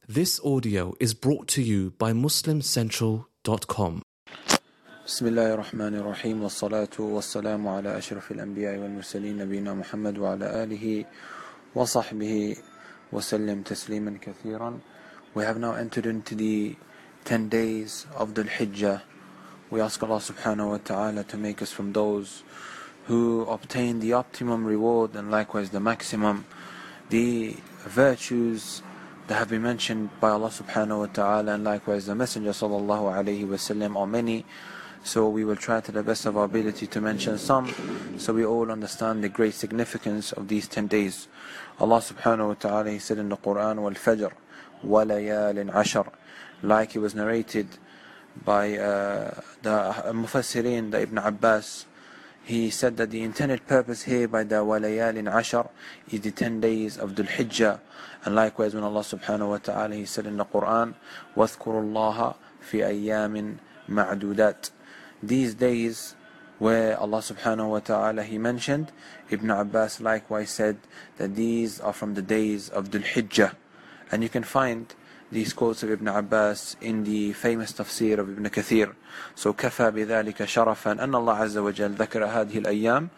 This audio is brought to you by MuslimCentral.com. بسم الله الرحمن الرحيم والصلاة والسلام على أشرف الأنبياء والمرسلين نبينا محمد وعلى آله وصحبه وسلم تسليما كثيرا. We have now entered into the 10 days of Dhul Hijjah. We ask Allah subhanahu wa ta'ala to make us from those who obtain the optimum reward and likewise the maximum. The virtues that have been mentioned by Allah subhanahu wa ta'ala and likewise the Messenger sallallahu alayhi wa sallam are many. So we will try to the best of our ability to mention some, so we all understand the great significance of these 10 days. Allah subhanahu wa ta'ala, He said in the Quran, وَالْفَجْرِ وَلَيَالٍ عَشَرٍ, like it was narrated by the Mufassirin, the Ibn Abbas. He said that the intended purpose here by the وَلَيَالٍ عَشَرٍ is the 10 days of Dhul Hijjah. And likewise when Allah subhanahu wa ta'ala, He said in the Quran, وَاذْكُرُوا اللَّهَ فِي أَيَّامٍ مَعْدُودَاتٍ. These days where Allah subhanahu wa ta'ala He mentioned, Ibn Abbas likewise said that these are from the days of Dhul Hijjah. And you can find these quotes of Ibn Abbas in the famous tafsir of Ibn Kathir. So كفى بذلك شرفا أن الله عز وجل ذكر هذه الأيام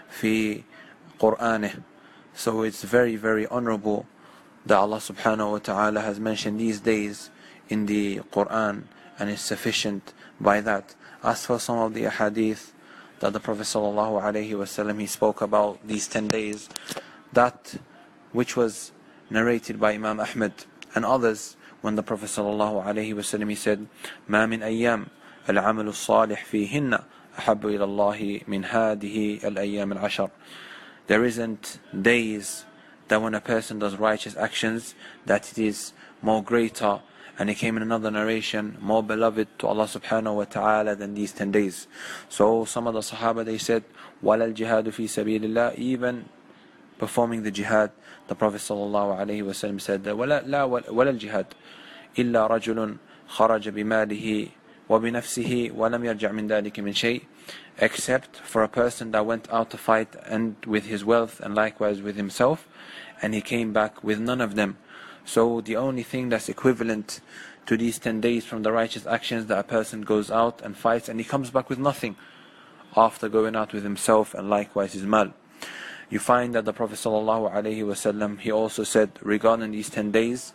في قرآنه. So it's very, very honorable that Allah subhanahu wa ta'ala has mentioned these days in the Quran, and is sufficient by that. As for some of the ahadith that the Prophet sallallahu alaihi wasallam he spoke about these 10 days, that which was narrated by Imam Ahmad and others, when the Prophet sallallahu alaihi wasallam he said, ما من أيام العمل الصالح فيهن أحب إلى الله من هذه الأيام العشر. There isn't days that when a person does righteous actions that it is more greater, and it came in another narration, more beloved to Allah subhanahu wa ta'ala than these 10 days. So some of the Sahaba they said, وَلَا الْجِهَادُ فِي سَبِيلِ اللَّهِ, even performing the jihad. The Prophet sallallahu alayhi wa sallam said, وَلَا الْجِهَادُ إِلَّا رَجُلٌ خَرَجَ بِمَالِهِ وَبِنَفْسِهِ وَلَمْ يَرْجَعْ مِنْ ذَلِكَ مِنْ شَيْءٍ, except for a person that went out to fight and with his wealth and likewise with himself, and he came back with none of them. So the only thing that's equivalent to these 10 days from the righteous actions, that a person goes out and fights and he comes back with nothing after going out with himself and likewise his mal. You find that the Prophet sallallahu alaihi wasallam he also said regarding these 10 days,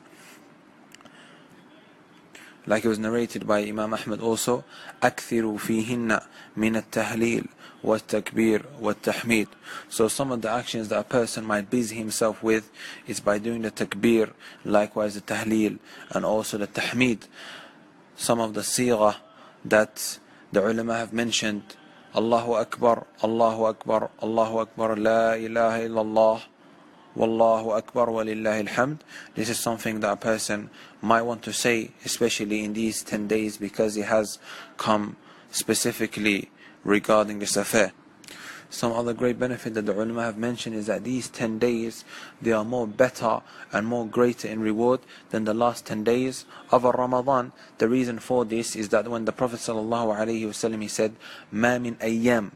like it was narrated by Imam Ahmad also, أكثروا فيهن من التهليل والتكبير والتحميد. So some of the actions that a person might busy himself with is by doing the takbir, likewise the tahleel, and also the tahmid. Some of the sighah that the ulama have mentioned, Allahu Akbar, Allahu Akbar, Allahu Akbar, La ilaha illallah, Wallahu Akbar walillahi alhamd. This is something that a person might want to say, especially in these 10 days, because it has come specifically regarding this affair. Some other great benefit that the ulama have mentioned is that these 10 days, they are more better and more greater in reward than the last 10 days of Ramadan. The reason for this is that when the Prophet sallallahu alaihi wasallam he said, ما من أيام,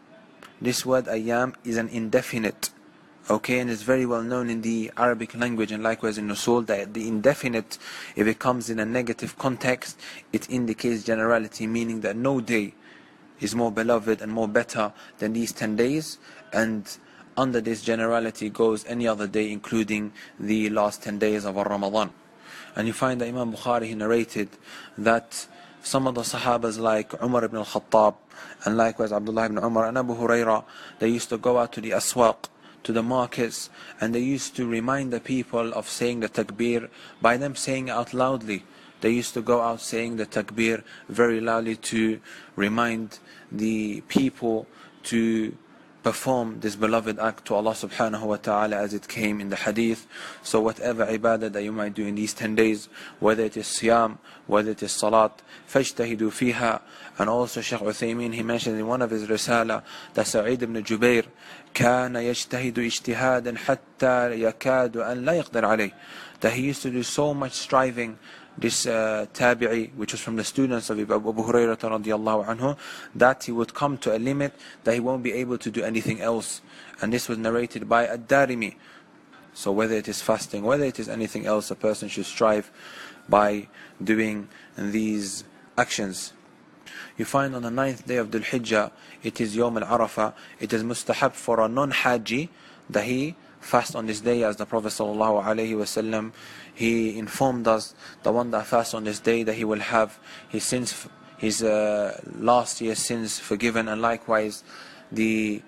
this word ayyam is an indefinite. Okay, and it's very well known in the Arabic language and likewise in Usul that the indefinite, if it comes in a negative context, it indicates generality, meaning that no day is more beloved and more better than these 10 days, and under this generality goes any other day, including the last 10 days of Ramadan. And you find that Imam Bukhari he narrated that some of the Sahabas like Umar ibn al-Khattab and likewise Abdullah ibn Umar and Abu Huraira, they used to go out to the aswaq, to the markets, and they used to remind the people of saying the takbir by them saying it out loudly. They used to go out saying the takbir very loudly to remind the people to perform this beloved act to Allah subhanahu wa ta'ala as it came in the hadith. So whatever ibadah that you might do in these 10 days, whether it is siyam, whether it is salat, فَاجْتَهِدُوا فِيهَا. And also Shaykh Uthaymeen he mentioned in one of his risala that Sa'id ibn Jubair كان يجتهد اجتهادا حتى يكاد أن لا يقدر عليه, that he used to do so much striving. This tabi'i, which was from the students of Abu Hurairah radiallahu anhu, that he would come to a limit that he won't be able to do anything else. And this was narrated by Ad-Darimi. So whether it is fasting, whether it is anything else, a person should strive by doing these actions. You find on the 9th day of Dhul Hijjah, it is Yawm al-Arafah. It is mustahab for a non-Haji that he fast on this day, as the Prophet ﷺ, he informed us, the one that fasts on this day, that he will have his sins, his last year's sins forgiven, and likewise the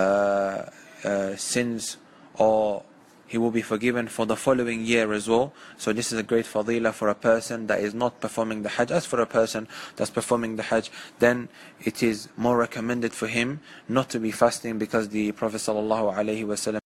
sins, or he will be forgiven for the following year as well. So this is a great fadilah for a person that is not performing the Hajj. As for a person that's performing the Hajj, then it is more recommended for him not to be fasting, because the Prophet ﷺ